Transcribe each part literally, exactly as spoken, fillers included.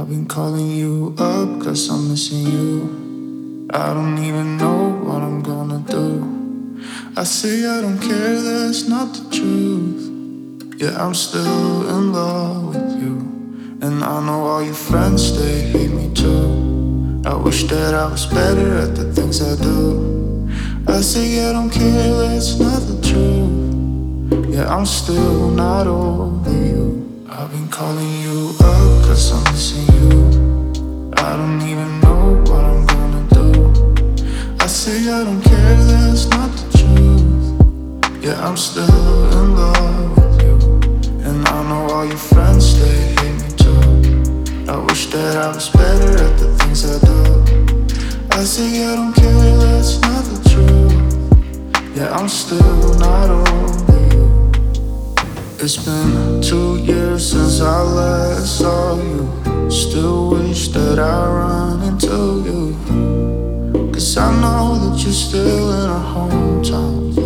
I've been calling you up cause I'm missing you. I don't even know what I'm gonna do. I say I don't care, that's not the truth. Yeah, I'm still in love with you. And I know all your friends, they hate me too. I wish that I was better at the things I do. I say I don't care, that's not the truth. Yeah, I'm still not over you. I've been calling you up cause I'm missing you. I don't even know what I'm gonna do. I say I don't care, that's not the truth. Yeah, I'm still in love with you. And I know all your friends, they hate me too. I wish that I was better at the things I do. I say I don't care, that's not the truth. Yeah, I'm still not over you. It's been two years since I last saw you. Still wish that I run into you. Cause I know that you're still in a hometown.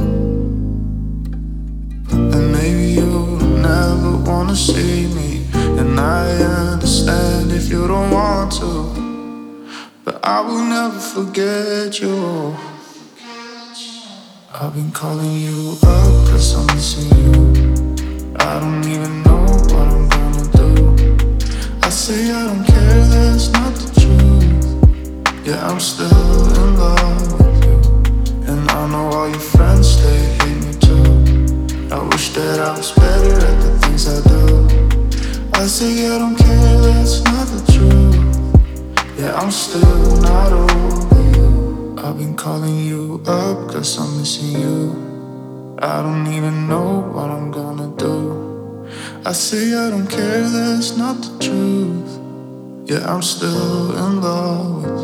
And maybe you never wanna see me. And I understand if you don't want to. But I will never forget you. I've been calling you up cause I'm missing you. I don't even know what I'm gonna do. I say I don't care, that's not the truth. Yeah, I'm still in love with you. And I know all your friends, they hate me too. I wish that I was better at the things I do. I say I don't care, that's not the truth. Yeah, I'm still not over you. I've been calling you up cause I'm missing you. I don't even know what I'm gonna do. I say I don't care, that's not the truth. Yeah, I'm still in love with you.